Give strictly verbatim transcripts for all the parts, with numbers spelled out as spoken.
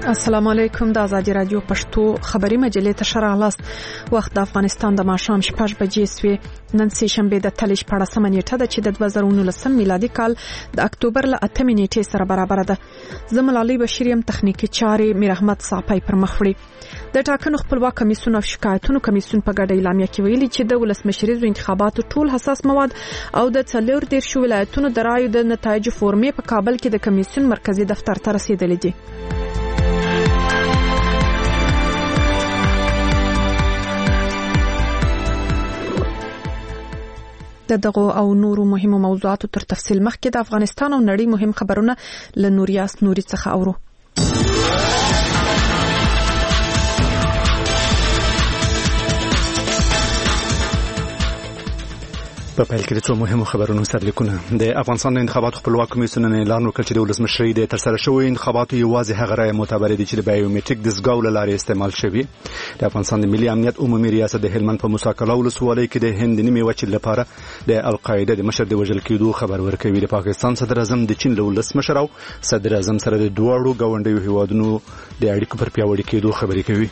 السلام علیکم. د آزادي رادیو پښتو خبري مجلې ته شراغلاست. وخت د افغانستان د ماښام شپږ بجې سوي. نن سه شنبه د تلیش پاړه سم نیټه ده چې د دوه زره نولس میلادي کال د اکتوبر له اتمې نیټې سره برابر ده. زمل علي بشیر يم، تخنیکی چارې میر احمد صاحب پر مخ وړي. د ټاکنو خپلواک کمیسیون او شکایتونو کمیسیون په ګډه اعلامیه کې ویلي چې د ولسمشریزو انتخاباتو ټول حساس مواد او د څلور دیرشو ولایتونو د رایو د نتایج فورمې په کابل کې د کمیسیون مرکزی دفتر ته رسیدلې دي. د دغه او نورو مهمو موضوعاتو تر تفصیل مخکې د افغانستان او نړۍ مهم خبرونه له نوریاس نوري څخه اورو. په پیل کې د څو مهمو خبرونو سرلیکونه. د افغانستان د انتخاباتو خپلواک کمیسیون اعلان وکړ چې د ولسمشرۍ د ترسره شوی انتخاباتو یوازې هغه رایې معتبر دي چې د بایومټریک دستګاو له لارې استعمال شوي. د افغانستان د ملي امنیت عمومي ریاست د هلمند په موسی کلا ولسوالۍ کې د هند نیمې وچې لپاره د القاعده د مشر د وژل کېدو خبر ورکوي. د پاکستان صدر اعظم د چین له ولسمشر او صدر اعظم سره د دواړو ګاونډیو هیوادونو د اړیکو پر پیاوړي کېدو خبرې کوي.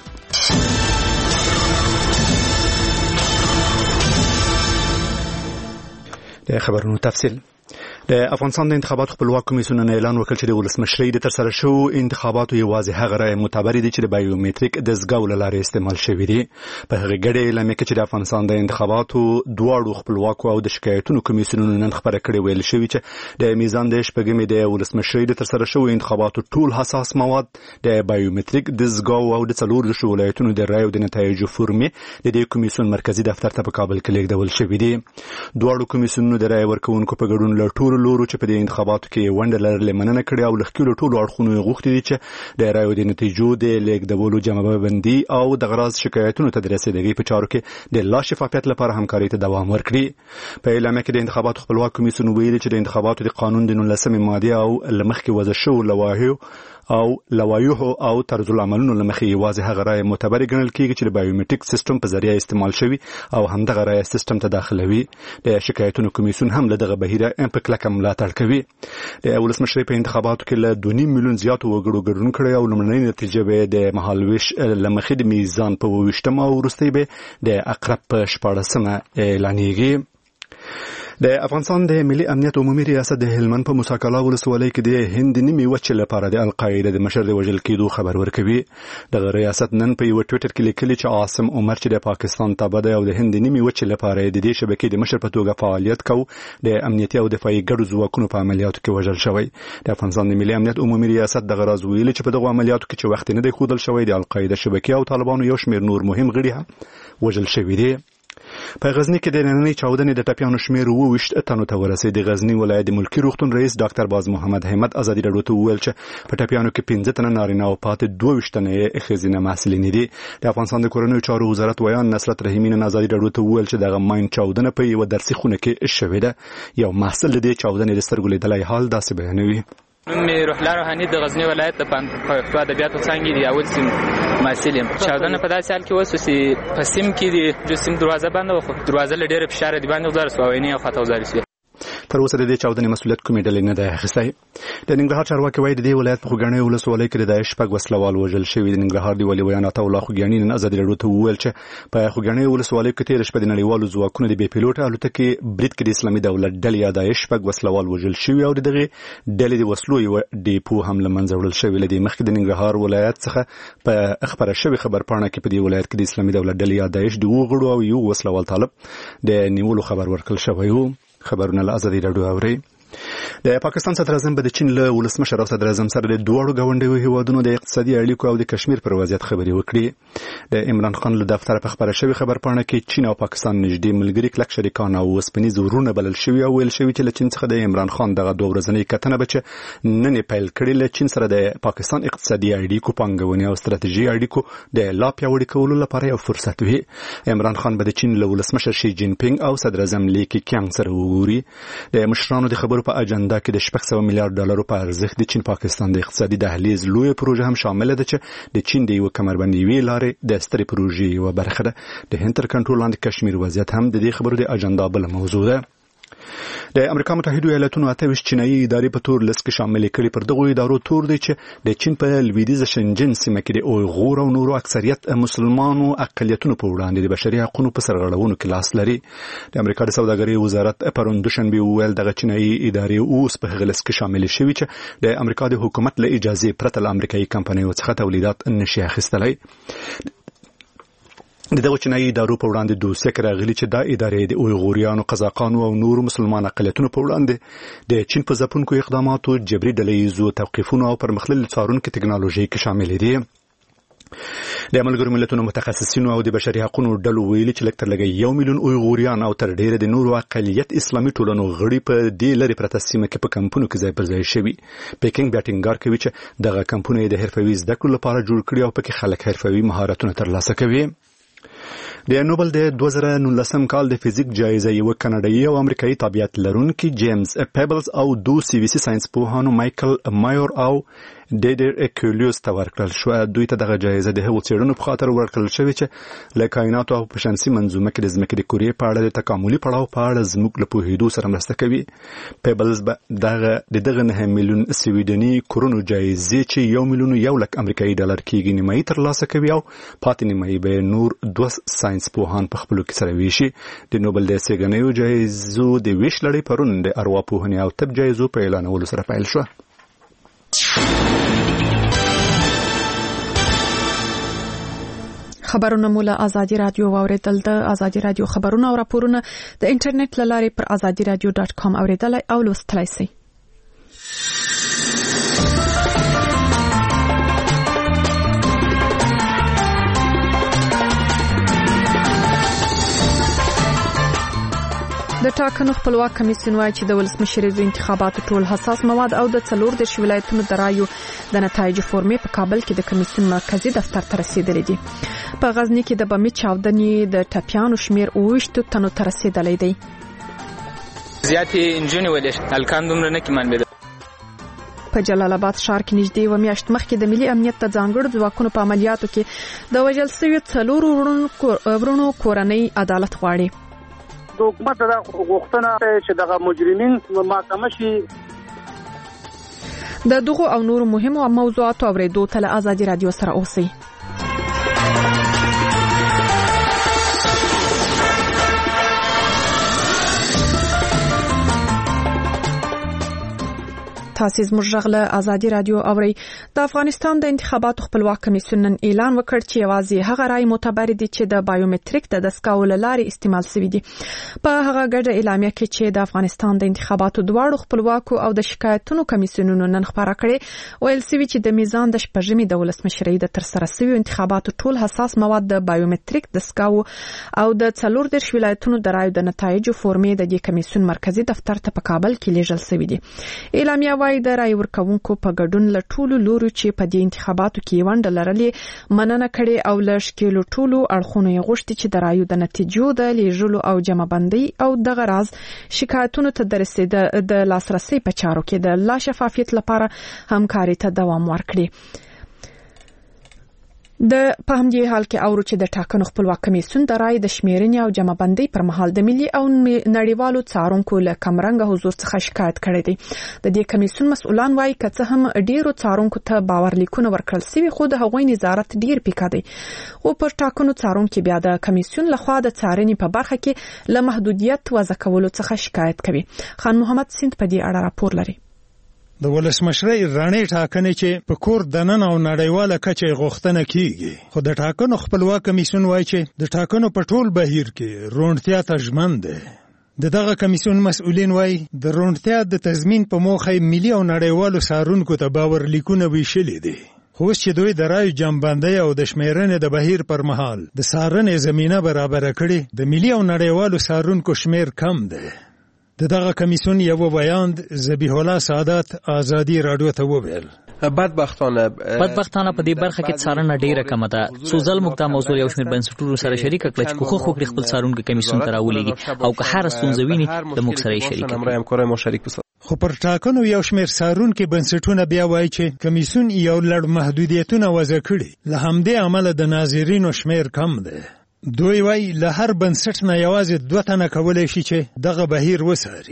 د خبرونو تفصیل. د افغانستان د انتخاباتو خپلواک کمیسیون اعلان وکړ چې د ولسمشرۍ د ترسره شوو انتخاباتو یوازې هغه رایې معتبر دي چې د بایومټریک دستګاو له لارې استعمال شوي دي. په هغه ګډه اعلامیه کې چې د افغانستان د انتخاباتو دواړو خپلواکو او د شکایتونو کمیسیونونو نن خبره کړې ویل شوي چې د میزان د شپږمې د ولسمشرۍ د ترسره شوو انتخاباتو ټول حساس مواد د بایومټریک دستګاو او د څلور دیرشو ولایتونو د رایو د نتایجو فورمې د دې کمیسیون مرکزی دفتر ته په کابل کې لیږدول شوي دي. دواړو کمیسیونونو د رایې ورکوونکو په ګډون له ټولو لورو چې په دې انتخاباتو کې ونډه لرلې مننه کړې او له ښکېلو ټولو اړخونو غوښتي دي چې د رایو د نتیجو د لیږدولو جمع بندي او د غراض شکایتونو ته د رسیدګۍ په چارو کې د لا شفافیت لپاره همکارۍ ته دوام ورکړي. په اعلامیه کې د انتخاباتو خپلواک کمیسیون ویلي چې د انتخاباتو د قانون د نولسمې ماده او له مخکې وضع شوو لوایحو او لوایحو او طرز العملونو له مخې یوازې هغه رایې معتبر ګڼل کېږي چې د بایومټریک سیستم په ذریعه استعمال شوي او همدغه رایې سیستم ته داخلوي. د شکایتونو کمیسیون هم له دغه بهیره په کلکه ملاتړ کوي. د ولسمشرۍ په انتخاباتو کې له دوه نیم میلیون زیاتو وګړو ګډون کړی او لومړنۍ نتیجه به د مهالویش له مخې د میزان په اوویشتمه او وروستۍ به د اقرب په شپاړسمه اعلانېږي. د افغانستان د ملي امنیت عمومي ریاست د هلمند په موسی کلا ولسوالۍ کې د هند نیمې وچې لپاره د القاعده د مشر د وژل کېدو خبر ورکوي. د ریاست نن په یو ټویټر کې لیکلي چې عاصم عمر چې د پاکستان تابع دی او د هند نیمې وچې لپاره د دې شبکې د مشر په توګه فعالیت کوي د امنیتي او دفاعي ګډو ځواکونو په عملیاتو کې وژل شوی. د افغانستان د ملي امنیت عمومي ریاست د غراض ویلي چې په دغه عملیاتو کې چې وخت نه دی ښودل شوی د القاعده شبکې او طالبانو یو شمېر نور مهم غړي هم وژل شوي دي. په غزنی کې د نننۍ چاودنې د ټپیانو شمېر اوویشت تنو ته ورسېد. د غزنی ولایت د ملکي روغتون رئیس ډاکټر باز محمد همت ازادي راډیو ته وویل چې په ټپیانو کې پنځه تنه نارینه او پاتې دوه ویشت تنه ښځینه محصلین دي. د افغانستان د کورنیو چارو وزارت ویان نصرت رحیمي نن ازادي راډیو ته وویل چې دغه ماین چاودنه په یو درسي خونه کې شوې ده. یو محصل د دې چاودنې د سترګو لیدلای حال داسې بیانوي. مې روح الله روحاني د غزنی ولایت د پښتو ادبیاتو څانګې د اول سیم محصل یم. چاودنه په داسې حال کې وسو چې په سیم کې د سیم دروازه بنده و، خو دروازه له ډېره فشار دی باندې وزار سو او نه خطا وزار شي. تر اوسه د دې چاودنې مسؤلیت کومې ډلې نه دی اخیستی. د ننګرهار چارواکي وایي د دې ولایت په خوږیاڼي ولسوالۍ کې د داعش شپږ وسلوال وژل شوي. د ننګرهار د والي ویان عطاالله خوږیاڼي نن ازادي راډیو ته وویل چې په خوږیاڼي ولسوالۍ کې تېره شپه د نړیوالو ځواکونو د بې پیلوټه الوتکې برید کې د اسلامي دولت ډلې یا داعش شپږ وسلوال وژل شوي او د دغې ډلې د وسلو یوه ډیپو هم له منځه وړل شوې. له دې مخکې د ننګرهار ولایت څخه په خپره شوې خبرپاڼه کې په دې ولایت کې د اسلامي دولت ډلې یا داعش د اووه غړو او یو وسلوال طالب د نیولو خبر ورکړل شوی و. خبرونه له ازادي راډیو اورئ. د پاکستان صدر اعظم به د چین له ولسمشر او صدر اعظم سره د دوړو غونډیو هیوادونو د اقتصادي اړیکو او د کشمیر پر وضعیت خبرې وکړي. د عمران خان له دفتر په خبره شوی خبرپاڼه کې چین او پاکستان نږدې ملګري کلک شریکان او وسپنیز ورونه بلل شوی او ویل شوی چې له چین څخه د عمران خان دغه دوه ورځنۍ کتنه به چې نن پیل کړي له چین سره د پاکستان اقتصادي اړیکو پانګونې او ستراتیژي اړیکو د لا پیاوړي کولو لپاره یو فرصت وي. عمران خان به د چین له ولسمشر شي جین پینګ او صدر اعظم لی کیانګ سره وګوري. د مشرانو د خبرو په اجنډا کې د شپږ سوه میلیارډ ډالرو په ارزښت د چین پاکستان د اقتصادي دهلیز لوی پروژه هم شامل ده چې د چین د یو کمربندي لارې د سترې پروژې یو برخه ده. د هند تر کنټرول لاندې کشمیر وضعیت هم د دې خبرو د اجنډا بل موضوع ده. د امریکا متحده ایالاتونو اته ویشت چینایي ادارې په تور لیست کې شامل کړي. پر دغه ادارو تور دی چې د چین په لویدیځ شنجن سیمه کې د اویغور او نورو اکثریت مسلمانانو اقلیتونو په وړاندې د بشري حقوقو په سرغړونو کې لاس لري. د امریکا د سوداګرۍ وزارت پرون دوشنبه ویل دغه چینایي ادارې اوس په هغه لیست کې شامل شوي چې د امریکا د حکومت له اجازه پرته له امریکایي کمپنیو څخه تولیدات نشي اخیستلای. د دغه چینایي ادارو په وړاندې دوسیه کې راغلي چې دا ادارې د اویغوریانو، قزاقانو او نورو مسلمان اقلیتونو په وړاندې د چین په ځپونکو اقداماتو، جبري ډلهییزو توقیفونو او پرمختللي څارونکو ټکنالوژي کې شامل دي. د ملګرو ملتونو متخصصینو او د بشري حقوقو ډلو ویلي چې لکه تر لږه یو میلیون اویغوریان او تر ډیره د نورو اقلیت اسلامي ټولنو غړي په دې لري پرته سیمه کې په کمپونو کې ځای پر ځای شوي. پیکینګ بیا ټینګار کوي چې دغه کمپونه د حرفوي زده کړو لپاره جوړ کړي او پکې خلک حرفوي مهارتونه ترلاسه کوي. د نوبل د دوه زره نولسم کال د فزیک جایزه یو کاناډایي او امریکایي طبيعت لرونکي جیمز پیبلز او دو سی وی سی ساينس پوهانو مایکل مایر او ډیډر اکولیوس ته ورکړل شو. دوی ته دغه جایزه د هغو څېړنو په خاطر ورکړل شوې چې له کائناتو او په شمسي منظومه کې د ځمکې د کورې په اړه د تکاملي پړاو په اړه زموږ له پوهېدو سره مرسته کوي. پیبلز دغه د دغه نه میلیون سویډني کورونو جایزې چې یو میلیون یو لک امریکایي ډالر کېږي نیمایي ترلاسه کوي او پاتې نیمایي به نور دوه ساينس پوهان په خپلو کې سره ویشي. د نوبل د څېړنیزو جایزو د ویش لړۍ پرون د ارواپوهنې او طب جایزو په اعلانولو سره پیل شوه. خبرونه مو له ازادي رادیو واوریدل. د ازادي رادیو خبرونه او راپورونه د انټرنیټ له لارې پر ازادي رادیو ډاټ کام اوریدلای او لوستلای شئ. د ټاکنو خپلواک کمیسیون وايي چې د ولسمشریزو انتخاباتو ټول حساس مواد او د څلور د ولایتونو د رایو د نتایجو فورمې په کابل کې د کمیسیون مرکزی دفتر ته رسیدلې دي. په غزنی کې د بمي چاودنې د ټپیانو شمیر اوویشت تنو ته رسیدلی دی. زیاتې انجونې ولې الکان دومره نه کې منبه. په جلال آباد ښار کې نږدې و میاشت مخکې د ملي امنیت د ځانګړو ځواکونو په عملیاتو کې د وژل شویو څلورو ورونو کورنۍ عدالت غواړي. د حکومت د غوښتنه چې دغه مجرمین محاکمه شي. د دغو او نورو مهمو موضوعاتو اوریدو ته له ازادي رادیو سره اوسئ. تاسو زموږ غږ له ازادي رادیو اورئ. د افغانستان د انتخاباتو خپلواک کمیسیون نن اعلان وکړ چې یوازې هغه رای معتبر دي چې د بایومټریک د دستګاو له لارې استعمال شوی دي. په هغه ګډه اعلامیه کې چې د افغانستان د انتخاباتو دواړو خپلواکو او د شکایتونو کمیسیونونو نن خبره کړې، ویل شوی چې د میزان د شپږمې د ولسمشرۍ د ترسره شویو انتخاباتو ټول حساس مواد د بایومټریک دستګاو او د څلور دیرش ولایتونو د رایو د نتایجو فورمې د دې کمیسیون مرکزی دفتر ته په کابل کې لیږل شوی دي. اعلامیه وايي د رای ورکوونکو په ګډون له ټولو لورو چې په دې انتخاباتو کې ونډه لرلې مننه کړې او له شکیلو ټولو اړخونو یې غوښتي چې د رایو د نتیجو د لیږلو او جمعبندۍ او دغه راز شکایتونو ته د رسیدو د لاسرسي په چارو کې د لا شفافیت لپاره همکاري ته دوام ورکړي. د په همدې حال کې اورو چې د ټاکنو خپلواک کمیسیون د رای د شمیرنې او جمعبندۍ پر مهال د ملي او نړیوالو څارونکو له کمرنګ حضور څخه شکایت کړی دی. د دې کمیسیون مسؤلان وايي که څه هم ډیرو څارونکو ته باور لیکونه ورکړل شوي خو د هغوی نظارت ډیر پیکه دی. او پر ټاکنو څارونکو بیا د کمیسیون لخوا د څارنې په برخه کې له محدودیت وضع کولو څخه شکایت کوي. خان محمد سیند په دې اړه راپور لري. د ولسمشرۍ رڼې ټاکنې چې په کور دننه او نړیواله کچه غوښتنه کیږي، خو د ټاکنو خپلواک کمیسیون وایي چې د ټاکنو په ټول بهیر کې روڼتیا ته ژمن دی. د دغه کمیسیون مسؤلین وایي د روڼتیا د تضمین په موخه ملي او نړیوالو څارونکو ته باور لیکونه ویشلي دي. خو اوس چې دوی د رایو جمعبندۍ او د شمیرنې د بهیر پر مهال د څارنې زمینه برابره کړي، د ملي او نړیوالو څارونکو شمیر کم دی. د دغه کمیسیون یو بیان ذبیح الله سعادت ازادي رادیو ته وویل بدبختانه بدبختانه په دې برخه کې څارنه ډیره کمه ده. څو ځل موږ ته موضوع یو شمېر بنسټونو سره شریک کړل چې کوخه خو خپل څارونکو کمیسیون ته راولېږي او که هر ستونزه ویني د موږ سره شریک کړي. خو پر ټاکنو یو شمېر څارونکو بنسټونه بیا وایي چې کمیسیون یو لړ محدودیتونه وضع کړي، له همدې امله د ناظرینو شمېر کم دی. دوی وایي له هر بنسټ نه یوازې دوه تنه کولی شي چې دغه بهیر وڅاري.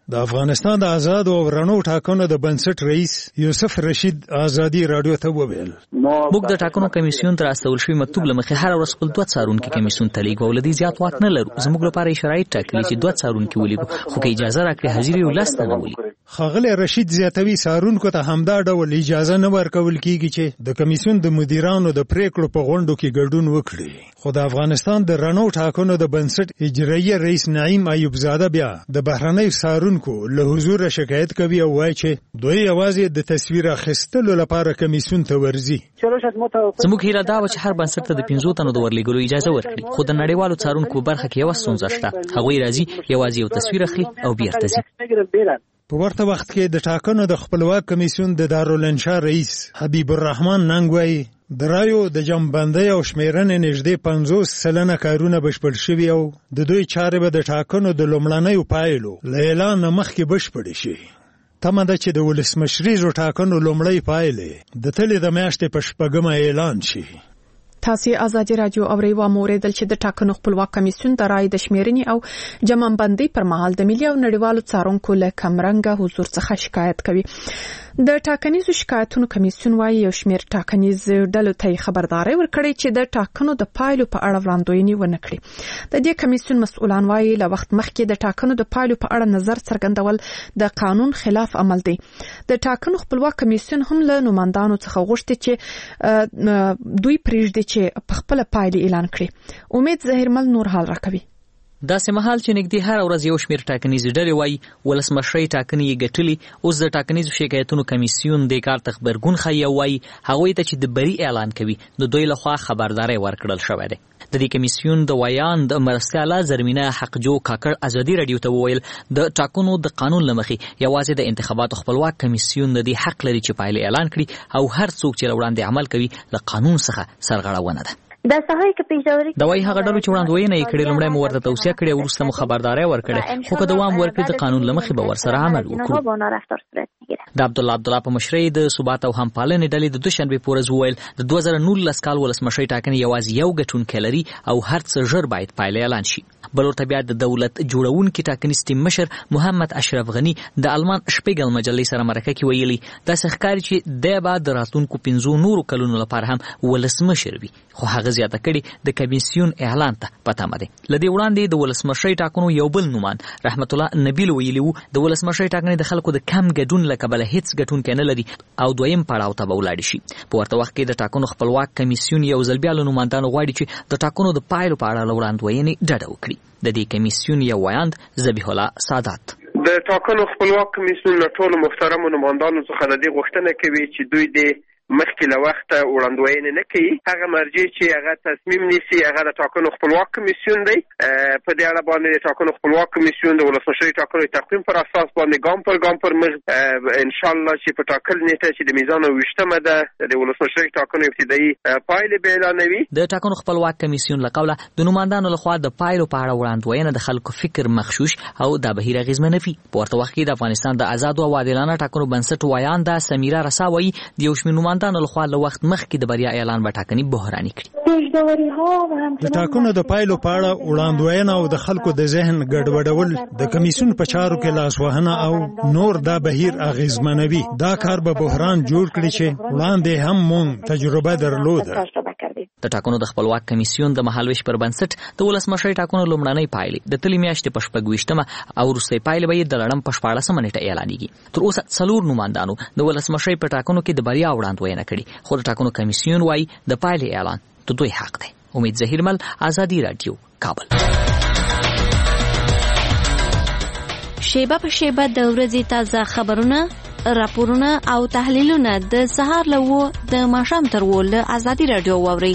د افغانستان د آزاد او رڼو ټاکنو د بنسټ رئیس یوسف رشید آزادي رادیو ته وویل موږ د ټاکنو کمیسیون تر استول شوی مکتوب لمخې هر ورځ خپل دوه څارونکي کمیسیون ته لیږو، ولدي زیات واک نه لرو. زموږ لپاره شرایط ټاکلي چې دوه څارونکي ولیږو، خو که اجازه راکړي حاضر یو لاس نه ولیږو. ښاغلی رشید زیاتوي څارونکو ته همدا ډول اجازه نه ورکول کیږي چې د کمیسیون د مدیرانو د پریکړو په غونډو کې ګډون وکړي. خو د افغانستان د رڼو ټاکنو د بنسټ اجرایي رئیس نعیم ایوب زاده بیا د بهرنیو څارونکو له حضور شکایت کوي او وایي چې دوی یوازې د تصویر اخیستلو لپاره کمیسیون ته ورځي. زموږ هیله دا و چې هر بنسټ ته د پنځو تنو د ورلېږلو اجازه ورکړي، خو د نړیوالو څارونکو په برخه کې یوه ستونزه شته. هغوی راځي یوازې یو تصویر اخلي او بیرته ځي. په ورته وخت کې د ټاکنو د خپلواک کمیسیون د دارالانشا رئیس حبیب الرحمن ننګ وایي د رایو د جمعبندۍ او شمیرنې نږدې پنځوس سلنه کارونه بشپړ شوي او د دوی چارې به د ټاکنو د لومړنیو پایلو له اعلان مخکې بشپړې شي. تمه ده چې د ولسمشریزو ټاکنو لومړۍ پایلې د تلې د میاشتې په شپږمه اعلان شي. تاسو آزادي رادیو اوري و موریدل چې د ټاکنو خپلواک کمیسیون د رای د شمیرنې او جمعبندۍ پر مهال د ملي او نړیوالو څارونکو له کمرنګه حضور څخه شکایت کوي. د ټاکنیزو شکایتونو کمیسیون وايي یو شمېر ټاکنیز ډلو ته خبرداري ورکړي چې د ټاکنو د پایلو په اړه وړاندوینې ونه کړي. د دې کمیسیون مسؤلان وايي له وخت مخکې د ټاکنو د پایلو په اړه نظر څرګندول د قانون خلاف عمل دی. د ټاکنو خپلواک کمیسیون هم له نوماندانو څخه غوښتي چې دوی پریږدي چې په خپل پایلې اعلان کړي. امید ظاهرمل نور حال راکوي. داسې مهال چې نږدې هر ورځ یو شمېر ټاکنیزې ډلې وایي ولسمشرۍ ټاکنې یې ګټلې، اوس د ټاکنیزو شکایتونو کمیسیون دې کار ته غبرګون ښیي او وایي هغوی ته چې د بري اعلان کوي د دوی لخوا خبرداری ورکړل شوی دی. د دې کمیسیون د ویاند مرستیاله زرمینه حقجو کاکړ آزادي رادیو ته وویل د ټاکنو د قانون له مخې یوازې د انتخاباتو خپلواک کمیسیون د دې حق لري چې پایلې اعلان کړي او هر څوک چې له وړاندې عمل کوي له قانون څخه سرغړونه ده. دا سهار کې پیژوري دا وايي هغه ډلو چې وړاندوینه یې کړې لومړی مو ورته توصیه کړې او وروسته مو خبرداری ورکړې، خو که دوام ورکړي د قانون له مخې به ورسره عمل وکړو. د عبدالله عبدالله په مشرۍ د ثبات او همپالنې ډلې د دوشنبې په ورځ وویل د دوه زره نولس کال ولسمشرۍ ټاکنې یوازې یو ګټونکی لري او هر څه ژر باید پایلې اعلان شي. بل ورته بیا د دولت جوړونکي ټاکنیز ټیم مشر محمد اشرف غني د المان شپیګل مجلې سره مرکه کې ویلي داسې ښکاري چې دی به د راتلونکو پنځو نورو کلونو لپاره هم ولسمشر وي، خو هغه زیاته کړي د کمیسیون اعلان ته په تمه دی. له دې وړاندې د ولسمشرۍ ټاکنو یو بل نومان رحمت الله نبیل ویلي وو د ولسمشرۍ ټاکنې د خلکو د کم ګډون له کبله هیڅ ګټونکی نه لري او دویم پړاو ته به ولاړ شي. په ورته وخت کې د ټاکنو خپلواک کمیسیون یو ځل بیا له نوماندانو غواړي چې د ټاکنو د پایلو په اړه له وړاندوینې ډډه وکړي. د دې کمیسیون یو ویاند ذبیح الله سادات د ټاکنو خپلواک کمیسیون له ټولو محترمو نوماندانو څخه د دې غوښتنه کوي چې دوی د مخکې له وخته وړاندوینې نه کوي. هغه مرجع چې هغه تصمیم نیسي هغه د ټاکنو خپلواک کمیسیون دی. په دې اړه باندې د ټاکنو خپلواک کمیسیون د ولسمشرۍ ټاکنو تقویم پر اساس باندې ګام پر ګام پر مخ ان شاء الله چې په ټاکل نیټه چې د میزان او ویشتمه ده د ولسمشرۍ ټاکنو ابتدایي پایلې به اعلانوي. د ټاکنو خپلواک کمیسیون له قوله د نوماندانو لخوا د پایلو په اړه وړاندوینه د خلکو فکر مغشوش او د بهیر اغیزمنوي. په ورته وخت کې د افغانستان د آزاد او عادلانه ټاکنو بنسټ ویانده سمیرا رساوي د یو شمېر نوماندانو لخوا له وخت مخکې د بریا اعلان به ټاکنې بحراني کړي. د ټاکنو د پایلو په اړه وړاندوینه او د خلکو د ذهن ګډوډول د کمیسیون په چارو کې لاسوهنه او نور دا بهیر اغیزمنوي. دا کار به بحران جوړ کړي چې وړاندې هم مونږ تجربه درلوده. د ټاکنو د خپلواک کمیسیون د مهالویش پر بنسټ د ولسمشرۍ ټاکنو لومړنۍ پایلې د تلې میاشتې په شپږویشتمه او وروستۍ پایلې به یې د لړم په شپاړسمه نیټه اعلانېږي. تر اوسه څلور نوماندانو د ولسمشرۍ په ټاکنو کې د بریا وړاندوینه کړې، خو د ټاکنو کمیسیون وايي د پایلې اعلان د دوی حق دی. امید ظهیرمل آزادي رادیو کابل. شیبه په شیبه د ورځې تازه خبرونه، راپورونه او تحلیلونه د سهار له و د ماښام تر و له آزادي رادیو واورئ.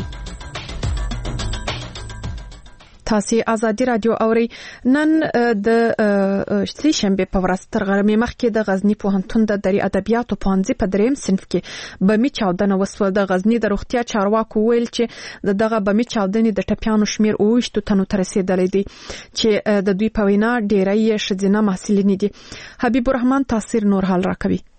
تاسو آزادي رادیو اوري. نن د سې شنبه په ورځ تر غرمې مخکې د غزنی پوهنتون د دري ادبیاتو پوهنځي په دریم صنف کې بمی چاودنه وسوه. د غزنی د روغتیا چارواکو ویل چې دغه بمی چاودنې د ټپیانو شمیر اوویشتو تنو ته رسیدلی دی چې د دوی په وینا ډیری ښځینه محصلین دي. حبیب الرحمن تاثیر نور حال راکوي.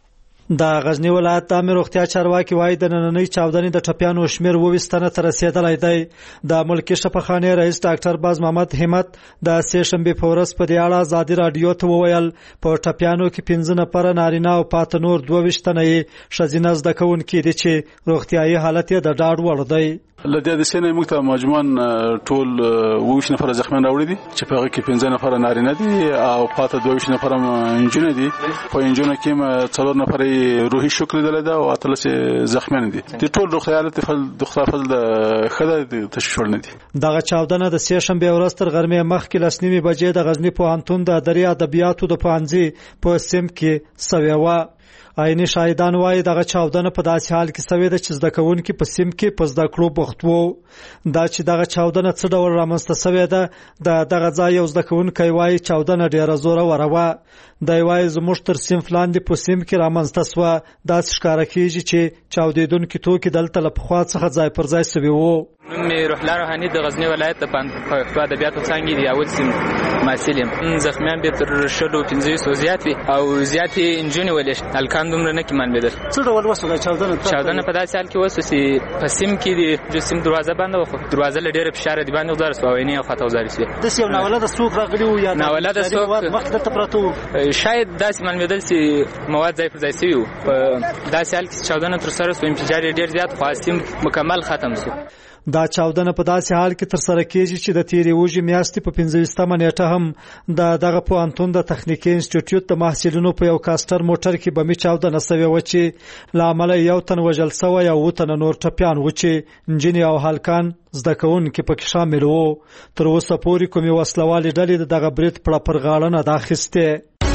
د غزنی ولایت د امیر روغتیا چارواکي وایي د نننۍ چاودنې د ټپیانو شمیر وویستنه تر رسیدلای دی. د ملکی شفاخانه رئیس ډاکټر باز محمد همت د سې شنبه په ورځ په دې اړه ازادي رادیو ته وویل په ټپیانو کې پنځه نفر نارینه او پات نور دوه ویشتنه یې ښځینه زده کوونکي دي چې روغتیايي حالت یې د ډاډ وړ دی. لدې د سینې موږ ته مجموعاً ټول وویش نفر زخمیان راوړي دي چې په هغه کې پنځه نفر نارینه دي او پاته دوه ویشت نفر انجونه دي. په انجونه کې څلور نفر روحي شوک لیدل ده او اتلس زخمیان دي. د ټول روغتیايي حالت د خدای فضل د خدای تشویش نه دي. دغه چاودنه د سې شنبه ورځ تر غرمې مخکې لسنیمه بجې د غزنی پوهنتون د دریا ادبیاتو د پوهنځي په سیم کې سوي و. عیني شاهدان وایي دغه چاودنه په داسې حال کې سوي ده چې زده کوونکي په سیم کې په زده کړو بوخت وو. دا چې دغه چاودنه څه ډول رامنځته سوي ده د دغه ځای یو زده کوونکی وایي چاودنه ډیره زوره وروه. دا وایي زموږ تر سیم لاندې په سیم کې رامنځته سوه. داسې ښکاره کیږي چې چاودیدونکي توکي دلته له پخوا څخه ځای پر ځای سوي وو. مې روح الله روحاني د غزنی ولایت د پښتو ادبیاتو څانګې دی اول سیم محصل یم. زخمیان به تر شلو پنځه سوه زیات وي او زیاتې انجونې ولې هلکان دومره نه کې مان بدل. څه ډول وسوه چاودنه؟ چاودنه په داسې حال کې وسوه چې په سیم کې دی د سیم دروازه بنده وه خو دروازه له ډېره فشار دی باندې وزاره سوه او عینې او خطا وزارې سوې. داسې یو ناولده څوک راغلي وو یا ناولده څوک مخکې دلته پراته وو؟ شاید داسې معلومېدل چې مواد ځای پر ځای سوي وو. په داسې حال کې چاودنه ترسره سوه انفجار یې ډېر زیات خو سیم مکمل ختم سو. دا چاودنه په داسې حال کې تر سره کیږي چې د تیرې وژې میاشتې په پنځه ویشتمه نیټه هم د دغه پوهنتون د تخنیکي انسټیټیوټ د محصلینو په یو کاستر موټر کې بمي چاودنه سوې وه چې له امله یو تن وژل سوی او اووه تنه نور ټپیان وو چې نجونې او هلکان زده کوونکي پکې شامل وو. تر اوسه پورې کومې وسلوالې ډلې د دغه برید پړه پر غاړه نه ده اخیستې.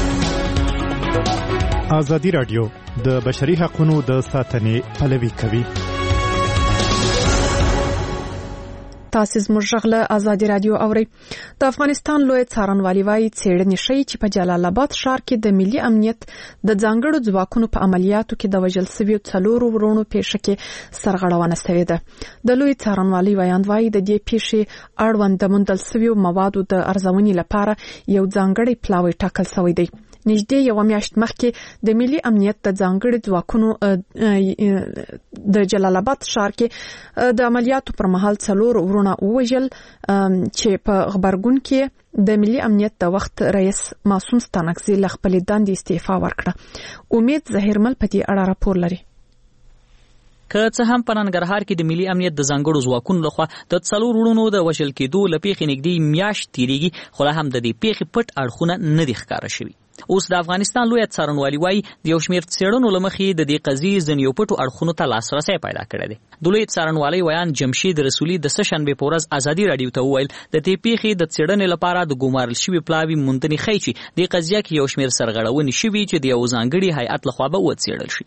ازادي راډیو د بشري حقوقو د ساتنې پلوي کوي. تاسو زموږ غږ ازادي رادیو اورئ. د افغانستان لوی څارنوالي وايي څېړنې ښیي چې په جلال آباد ښار کې د ملي امنیت د ځانګړو ځواکونو په عملیاتو کې د وژل شویو څلورو ورونو پیښه کې سرغړونه شوې ده. د لوی څارنوالي ویاند وايي د دې پیښې اړوند د موندل شویو موادو د ارزونې لپاره یو ځانګړی پلاوی ټاکل شوی دی. نږدې یو میاشت مخکې د ملي امنیت د ځانګړي ځواکونو د جلال آباد ښار کې د عملیاتو پر مهال څلور ورونه ووژل چې په غبرګون کې د ملي امنیت د وخت رئیس معصوم ستانکزي له خپلې دندې استعفا ورکړه. امید ظهیرمل په دې اړه راپور لري. که څه هم په ننګرهار کې د ملي امنیت د ځانګړو ځواکونو لخوا د څلور وروڼو د وژل کېدو له پیښې نږدې میاشت تېرېږي خو لا هم د دې پیښې پټ اړخونه نه دي ښکاره شوي. اوس د افغانستان لوی څارنوالي وايي د یو شمېر څېړنو له مخې د دې قضیې ځینې یو پټو اړخونو ته لاسرسی پیدا کړی دی. د لوی څارنوالۍ ویان جمشید رسولي د سه شنبې په ورځ ازادي راډیو ته وویل د دې پیښې د څېړنې لپاره د ګومارل شوي پلاوي موندنې ښیي چې دې قضیه کې یو شمېر سرغړونې شوي چې د یو ځانګړي هیئت لخوا به وڅېړل شي.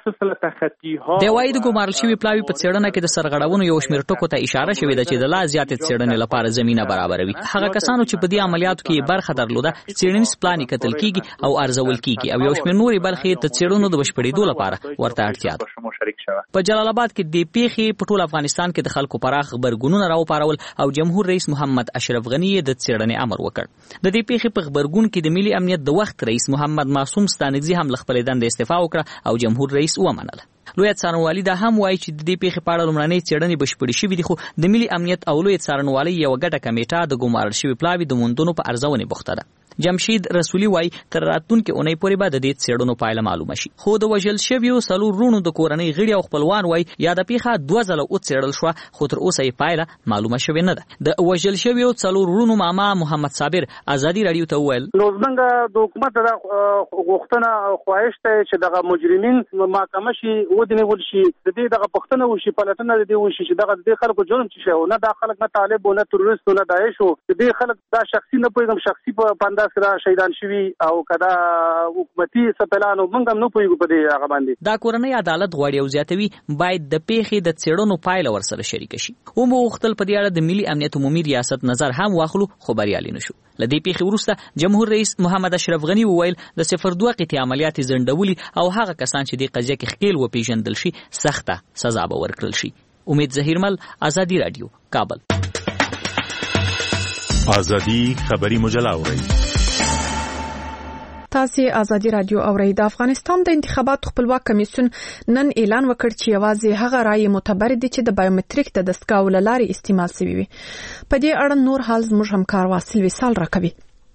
دی وایي د ګومارل شوي پلاوي په څېړنه کې د سرغړونو یو شمېر ټکو ته اشاره شوې ده چې د لا زیاتې څېړنې لپاره زمینه برابروي. هغه کسانو چې په دې عملیاتو کې برخه درلوده څېړنیز پلان یې کتل کیږي او ارزول کیږي او یو شمېر نورې برخې د څېړنو د بشپړېدو لپاره ورته اړتیا ده. په جلال آباد کې د پیښې په ټول افغانستان کې د خلکو پراخ غبرګونونه راوپارول او جمهور رئیس محمد اشرف غني د څېړنې امر وکړ. د دې پیښې په غبرګون کې د ملي امنیت د وخت رئیس محمد معصوم ستانکزي هم له خپلې دندې استعفا وکړه او جمهور رئیس ومنله. لوی څارنوالي دا هم وایي چې د دې پیښې په اړه لومړنۍ څېړنې بشپړې شوې دي خو د ملي امنیت او لوی څارنوالۍ یوه ګډه کمیټه د ګومارل شوي پلاوي د موندنو په ارزونې بوخته ده. جمشید رسولي وایي تر راتلونکې اونۍ پورې به د دې څېړنو پایله معلومه شي. خو د وژل شویو څلور وروڼو د کورنۍ غړي او خپلوان وایي یا د پیښه دوه ځله وڅېړل شوه خو تر اوسه یې پایله معلومه شوې نه ده. د وژل شویو څلور وروڼو ماما محمد صابر ازادي راډیو ته وویل نو زموږ د حکومت د غوښتنه خواهش ته چې دغه مجرمین محاکمه شي ودرول شي د دې دغه پښتنه وشي پلټنه د دې وشي چې دغه د خلکو جرم چې شو نه د خلک نه طالب او نه تروریست نه داعش او د دې خلک دا شخصي نه پوهیږم شخصي په پانداس کې شهیدان شوي او کدا حکومتي سپلانو موږ هم نه پوهیږو په دې هغه باندې. دا کورنۍ عدالت غواړي او زیاتوي باید د پیښې د څېړنو پایله ورسره شریکه شي. ومو غوښتل په دې اړه د ملي امنیت عمومي ریاست نظر هم واخلو خو بریالي نه شو. له دې پیښې وروسته جمهور رئیس محمد اشرف غني وویل د صفر دوه قطعي عملیات ځنډولي او هغه کسان چې دې قضیه کې ښکیل وپېژندل شي سخته سزا به ورکړل شي. امید ظهیرمل ازادي راډیو کابل. ازادي خبري مجله اورئ. تاسو ازادي رادیو اورئ. د افغانستان د انتخاباتو خپلواک کمیسیون نن اعلان وکړ چې یوازې هغه رائے معتبر دي چې د بایومټریک د دستګاو له لارې استعمال شوی وي. په دې اړه نور حال زموږ همکار واصل وصال راکوي.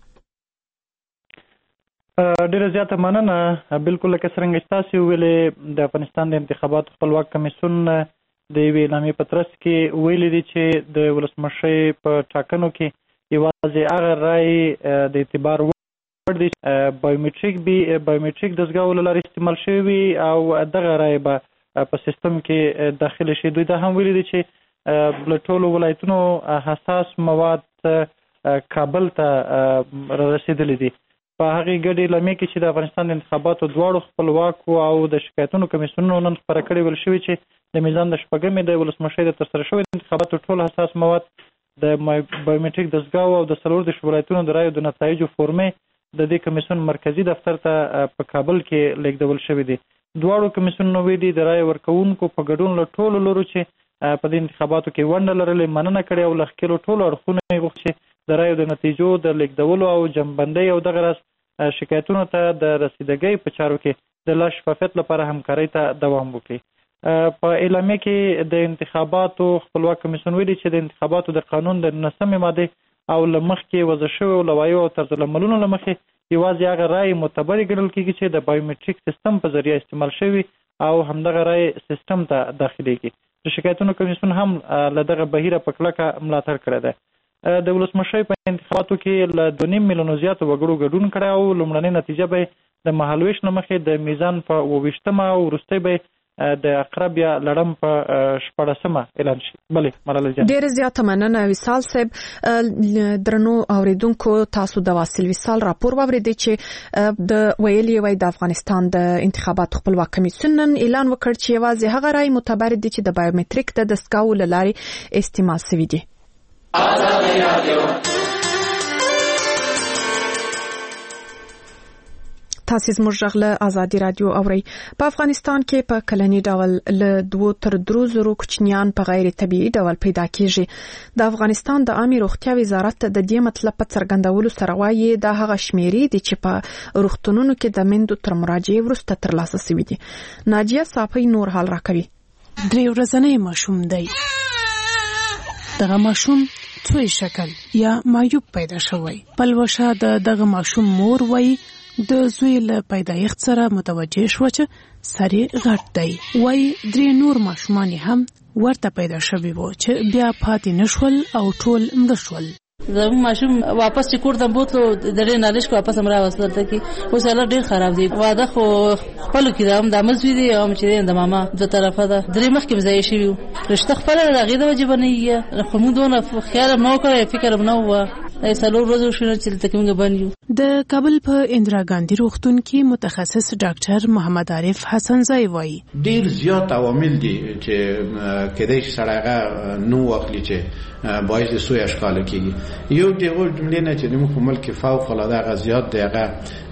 ډیره زیاته مننه. بالکل لکه څنګه تاسو ویلې د افغانستان د انتخاباتو خپلواک کمیسیون د یوې اعلامیې په ترڅ کې ویلي دي چې د ولسمشر په ټاکنو کې یوازې هغه رائے د اعتبار د بایومټریک بي بایومټریک دستګاو له لارې استعمال شوی او دغه رائے به په سیستم کې داخل شي. دوی دا هم ویلي دي چې له ټولو ولایتونو حساس مواد کابل ته رسیدلي دي. په هغه ګډې اعلامیې کې چې د افغانستان د انتخاباتو دواړو خپلواکو او د شکایتونو کمیسیونونو نن خپاره کړې ویل شوي چې د میزان د شپږمې د ولسمشر د ترسره شوي انتخاباتو ټول حساس مواد د بایومټریک دستګاو او د څلور دېرش ولایتونو د رایو د نتایجو فورمې د دې کمیسیون مرکزی دفتر ته په کابل کې لیږدول شوی دی. دواړو کمیسیونونو ویلي د رایې ورکوونکو په ګډون له ټولو لورو چې په دې انتخاباتو کې ونډه لرلې مننه کړې او له ښکېلو ټولو اړخونو یې غوښتي چې د رایو د نتیجو د لیږدولو او جمعبندۍ او دغه راز شکایتونو ته د رسیدګۍ په چارو کې د لا شفافیت لپاره همکارۍ ته دوام وکړي. په اعلامیه کې د انتخاباتو خپلواک کمیسیون ویلي چې د انتخاباتو د قانون د نولسمې مادې او له مخکې وضع شویو لوایحو او طرزالعملونو له مخې یوازې هغه رائے معتبرې ګڼل کېږي چې د بایومټریک سیستم په ذریعه استعمال شوي او همدغه رائے سیستم ته داخلېږي. د شکایتونو کمیسیون هم له دغه بهیره په کلکه ملاتړ کړی دی. د ولسمشر په انتخاباتو کې له دوه نیم میلیونو زیاتو وګړو ګډون کړی او لومړنۍ نتیجه به د مهالویش نه مخکې د میزان په اوه ویشتمه او وروستۍ به د اقرب یا لړم په شپاړسمه اعلان شي. بلې مرحله جان ډېر زیاته مننه وصال صاحب. درنو اوریدونکو تاسو د واصل وصال راپور واوریدئ چې د ویلي وای د افغانستان د انتخاباتو خپلواک کمیسیون نن اعلان وکړ چې یوازې هغه رائے معتبر دي چې د بایومټریک د دستګاو له لارې استعمال شوی دي. تاسو زموږ غږ له ازادي رادیو اورئ. په افغانستان کې په کلنی ډول له دوه تر درو زرو کوچنیان په غیر طبيعي ډول پیدا کیږي. د افغانستان د عامه روغتیا وزارت د دې مطلب په څرګندولو سره وايي د هغه شمیرې دي چې په روغتونونو کې د مندو تر مراجعې وروسته ترلاسه شوي دي. ناجیه صافی نور حال راکوي. درې ورځې ماشوم دی. دغه ماشوم څوی شکل یا معیوب پیدا شوی. پلوشه د دغه ماشوم مور وای د زوی له پیدایښت سره متوجه شو چې سری غټ دی. وای درې نور ماشومان هم ورته پیدا شوي وو چې بیا پاتې نشول او ټول مړه شول. زموږ ماشوم واپس چې کور ته بوتلو د ډېر نالش کو واپس امرا وسلته کې اوس حالت ډېر خراب دی. واده خو خپل کې دا هم د مزوی دی او چې د ماما د طرفه ده درې مخ کې ځای شي رشتہ خپل راغی د وجه بنې خو موږ دونه خیال نو کړی فکر نو و سلور ورځې شو چې تکمیل بنیو. د کابل په اندرا ګاندھی روغتون کې متخصص ډاکټر محمد عارف حسن زای وایي ډیر زیات عوامل دي چې کله چې سړی نو واخلي چې باعث د سوی اشکال کیږي. یو دغه جملې نه چې موږ په ملک فوق العاده غزيات دغه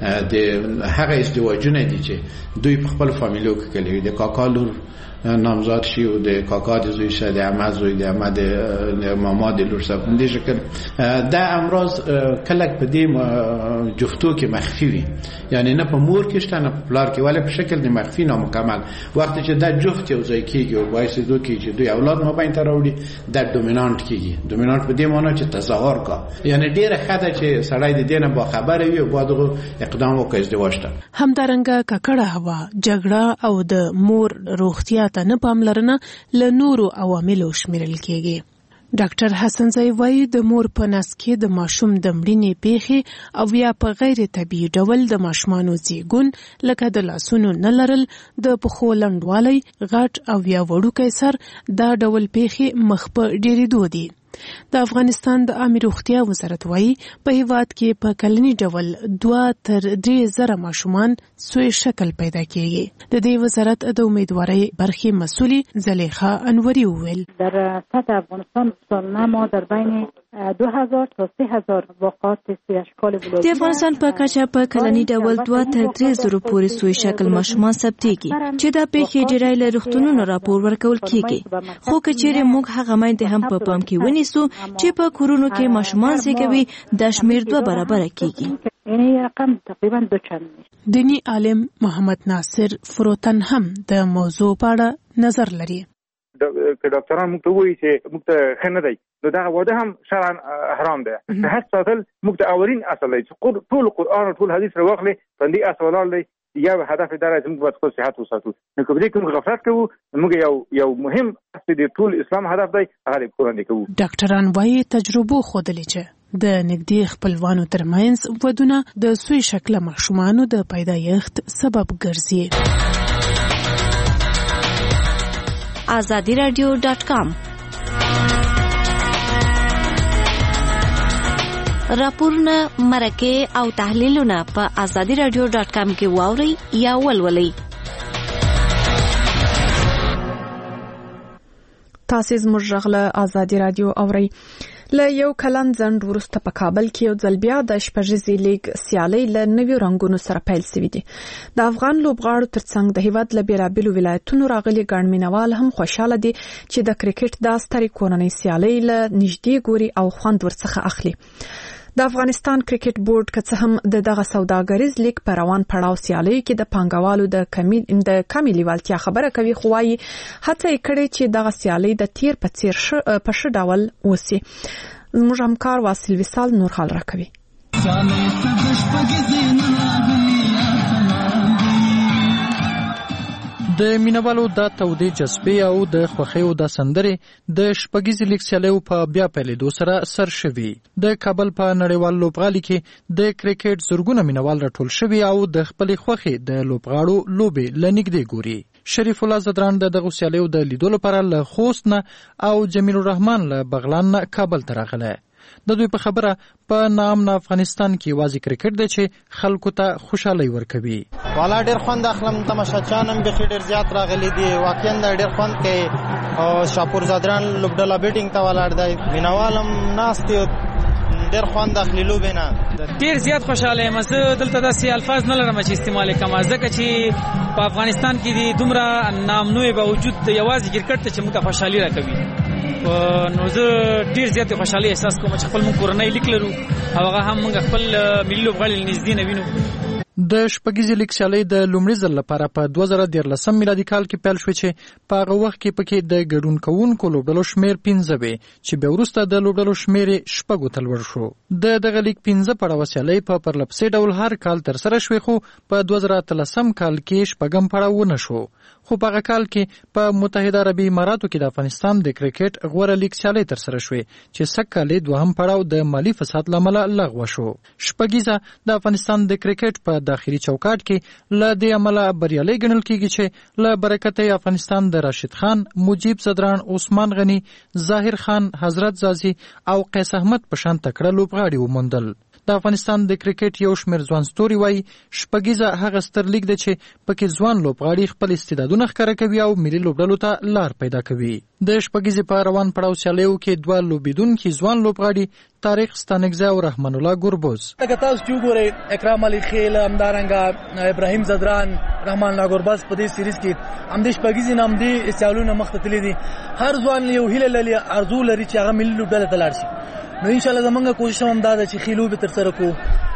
د هغه ازدواجونه دي چې دوی په خپل فامیلو کې کلی د کاکالور نامزاد شي او د کاکا د زوی شه د عمه زوی د عمه د ماما د لور سره په دې شکل دا امراض کله په دې جفتو کې مخفي وي. یعنی نه په مور کې شته نه په پلار کې ولی په شکل د مخفي نامکمل وخت چې دا جفت یو ځای کېږي او باعث دوی کې چې دوی اولاد مابین ته راوړي دا دومینانت کېږي. دومینانت په دې معنی چې تظاهر کا یعنی ډیره خاطر چې سړی د دینه با خبره وي او باید اقدام وکړي ازدواج ته. همدارنګه ککړه هوا جګړه او د مور روغتیا ته نه پاملرنه له نورو عواملو شمیرل کېږي. ډاکټر حسن زای وایي د مور په نس کې د ماشوم د مړینې پیښې او یا په غیر طبیعي ډول د ماشومانو زیږون لکه د لاسونو نه لرل د پښو لنډوالی غټ او یا وړوکی سر دا ډول پیښې مخ په ډېرېدو دي. د افغانستان د عامه روغتیا وزارت وایي په هیواد کې په کلنی ډول دوه تر درې زره ماشومان سوی شکل پیدا کیږي. د دې وزارت د امیدوارۍ برخې مسؤلې زلیخا انوری وویل در سطح افغانستان سالانه ما در بین دو هزار تا سه هزار واقعات سوی اشکال ولادت د افغانستان په کچه په کلنی ډول دوه تر درې زره پورې سوی شکل ماشومان ثبتېږي چې دا پیښې ډېری له روغتونونو راپور ورکول کیږي. خو که چیرې موږ هغه میندې هم په پام کې ونیسو چې په کورونو کې ماشومان زیږوي دا شمیر دوه برابره کیږي. یعنی رقم تقریبا دو چند میشه. دینی عالم محمد ناصر فروتن هم د موضوع په اړه نظر لري. که ډاکټران موږ ته وایي چې موږ ته ښه نه دی نو دغه واده هم شرعا حرام دی. صحت ساتل موږ ته اولین اصل دی چې ټول قرآن او ټول حدیث راواخلې په دې اصل ولاړ دی. یو هدف دا دی چې موږ باید خپل صحت وساتو. نو که په دې کې موږ غفلت کوو موږ یو یو مهم اصل دی ټول اسلام هدف دی هغه د قرآن دی کوو. ډاکټران وایي تجربو ښودلې چې د نږدې خپلوانو ترمنځ ودونه د سوی شکله ماشومانو د پیدایښت سبب ګرځي. آزادی رادیو ډاټ کام راپورونه مرکه او تحلیلونه په آزادی رادیو ډاټ کام کې واوري یا ولولئ. تاسو زموږ غږ له آزادی رادیو اورئ. له یو کلن ځنډ وروسته په کابل کې یو ځل بیا د شپږیزې لیګ سیالۍ له نویو رنګونو سره پیل سوي دي. د افغان لوبغاړو ترڅنګ د هیواد له بیلابیلو ولایتونو راغلي ګڼ مینوال هم خوشاله دي چې د کرکټ دا سترې کورنۍ سیالۍ له نږدې ګوري او خوند ورڅخه اخلي. د افغانستان کرکټ بورډ که څه هم د دغه سوداګریز لیګ په روان پړاو سیالیو کې د پانګوالو د کمی د کمی لیوالتیا خبره کوي خو وايي هڅه یې کړې چې دغه سیالۍ د تیر په څیر په ښه ډول وسی. زموږ همکار واصل وصال نور حال راکوي. د مینوالو د تودې جذبې او د خوښیو د سندرې د شپږیزې لیګ سیالیو په بیا پیلېدو سره سر شوي. د کابل په نړیوال لوبغالي کې د کرکټ زرګونه مینوال راټول شوي او د خپلې خوښې د لوبغاړو لوبې له نږدې ګوري. شریف الله زدران د دغو سیالیو د لیدو لپاره له خوست نه او جمیل الرحمن له بغلان نه کابل ته راغلی. د دوی په خبره په ناامن افغانستان کې یوازې کرکټ دی چې خلکو ته خوشحالي ورکوي. والا ډېر خوند اخلم. تماشاچیان هم بیخي ډېر زیات راغلي دي. واقعا ډېر خوند کوي. او شاپور زادران لوبډله بیټینګ ته ولاړ دی. مینوال هم ناست دي ډېر خوند اخلي لوبې نه. ډېر زیات خوشحاله یم. زه دلته داسې الفاظ نه لرم چې استعمال کړم ځکه چې په افغانستان کې د دومره نامنوع باوجود یوازې کرکټ ته چې موږ ته خوشحالي راکوي. نو زه ډېر زیات خوشحالي احساس کوم چې خپل موږ کورنۍ لیک لرو او هغه هم موږ خپل ملي لوبغاړي نږدې نه وینو. د شپږیزې لیګ سیالۍ د لومړي ځل لپاره په دوه زره دیارلسم میلادي کال کې پیل شوې چې په هغه وخت کې پکې د ګډون کوونکو لوبډلو شمېر پنځه وې چې بیا وروسته د لوبډلو شمېر یې شپږو ته لوړ شو. د دغه لیګ پنځه پړاوه سیالۍ په پرلپسې ډول هر کال ترسره شوې خو په دوه زره اتلسم کال کې شپږم پړاو ونه شو. خو په هغه کال کې په متحده عربي اماراتو کې د افغانستان د کرکټ غوره لیګ سیالۍ ترسره شوې چې سږ کال یې دوهم پړاو د مالي فساد له امله لغوه شو. شپږیزه د افغانستان د کرکټ په داخلي چوکاټ کې له دې امله بریالۍ ګڼل کېږي چې له برکته افغانستان د راشد خان، مجیب زدران، عثمان غني، ظاهر خان، حضرت زازي او قیس احمد په شان تکړه لوبغاړي وموندل. د افغانستان د کرکټ یو شمېر ځوان ستوري وایي شپږیزه هغه ستر لیګ دی چې پکې ځوان لوبغاړي خپل استعدادونه ښکاره کوي او ملي لوبډلو ته لار پیدا کوي. د شپږیزې په روان پړاو سیالیو کې دوه لوبېدونکي ځوان لوبغاړي طارق ستانکزی او رحمان الله ګوربوز. لکه تاسو چې وګورئ اکرام علي خیل، همدارنګه ابراهیم زدران، رحمان الله ګوربوز په دې سیریز کې همدې شپږیزې نه همدې سیالونه مخته تللي دي. هر ځوان یو هیله لري، ارزو لري چې هغه ملي لوبډلې ته لاړ شي. نو ان شاء الله زمونږ کوشش هم دا ده چې ښې لوبې ترسره کړو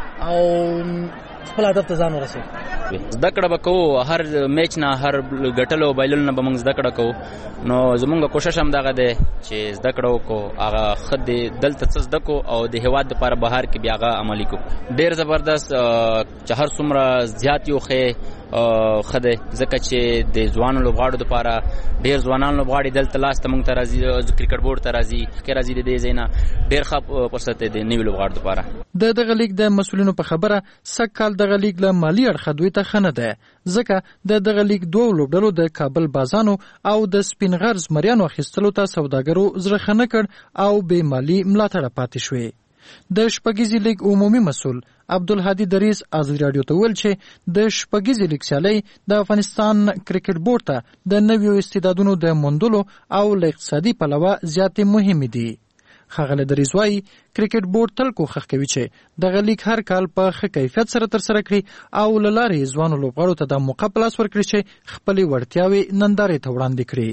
او خپل هدف ته ځان ورسوو. زده کړه به کوو، هر میچ نه هر ګټلو بایللو نه به موږ زده کړه کوو. نو زمونږ کوشش هم دغه دی چې زده کړه وکړو، هغه ښه دی دلته څه زده کړو او د هېواد دپاره بهر کې بیا هغه عملي کړو. ډېر زبردست چې هر څومره زیات یو ښې ښه دی ځکه چې د ځوانو لوبغاړو دپاره ډېر ځوانان لوبغاړي دلته لاسته موږ ته راځي، کرکټ بورډ ته راځي کې راځي د دې ځای نه. ډېر ښه فرصت دی د نوي لوبغاړو دپاره. د دغه لیګ د مسؤلینو په خبره سږ کال دغه لیګ له مالي اړخه دوی ته ښه نه دی ځکه د دغه لیګ دوو لوبډلو د کابل بازانو او د سپین غر زمریانو اخیستلو ته سوداګرو زړه ښه نه کړ او بې مالي ملاتړه پاتې شوې. د شپږیزې لیګ عمومي مسؤل عبدالهادي دریز ازادي راډیو ته ویل چې د شپږیزې لیګ سیالۍ د افغانستان کرکټ بورډ ته د نویو استعدادونو د موندلو او له اقتصادي پلوه زیاتې مهمې دي. ښاغلی دریز وایي کرکټ بورډ تل کوښښ کوي چې دغه لیګ هر کال په ښه کیفیت سره ترسره کړي او له لارې ځوانو لوبغاړو ته دا موقع په لاس ورکړي چې خپلې وړتیاوې نندارې ته وړاندې کړي.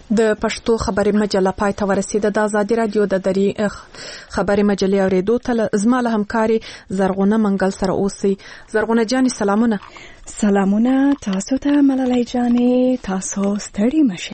د پښتو خبري مجله پای ته ورسیده. د آزادي رادیو د دري خبري مجلې اوریدو ته زما له همکاري زرغونه منګل سره اوسئ. زرغونه جاني سلامونه. سلامونه تاسو ته ملالۍ جانې، تاسو ستړي مشه.